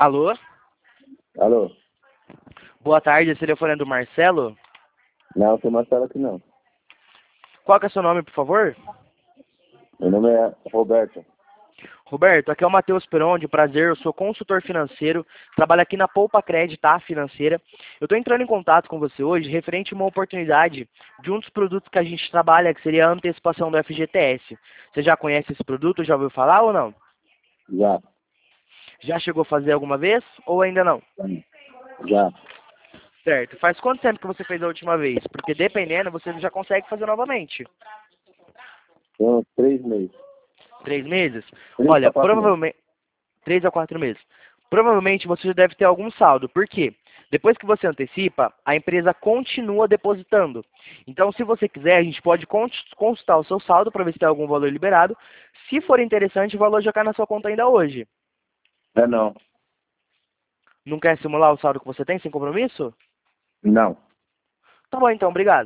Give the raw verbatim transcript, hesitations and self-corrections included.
Alô? Alô? Boa tarde, esse telefone é do Marcelo? Não, tem Marcelo aqui não. Qual que é o seu nome, por favor? Meu nome é Roberto. Roberto, aqui é o Matheus Peronde, prazer, eu sou consultor financeiro, trabalho aqui na Poupa Cred, tá, financeira. Eu estou entrando em contato com você hoje referente a uma oportunidade de um dos produtos que a gente trabalha, que seria a antecipação do F G T S. Você já conhece esse produto, já ouviu falar ou não? Já. Já chegou a fazer alguma vez ou ainda não? Já. Certo. Faz quanto tempo que você fez a última vez? Porque dependendo, você já consegue fazer novamente. Tem uns três meses. Três meses? Três Olha, a quatro meses. provavelmente... Três a quatro meses. Provavelmente você já deve ter algum saldo. Por quê? Depois que você antecipa, a empresa continua depositando. Então, se você quiser, a gente pode consultar o seu saldo para ver se tem algum valor liberado. Se for interessante, o valor já cai na sua conta ainda hoje. É não. Não quer simular o saldo que você tem sem compromisso? Não. Tá bom, então. Obrigado.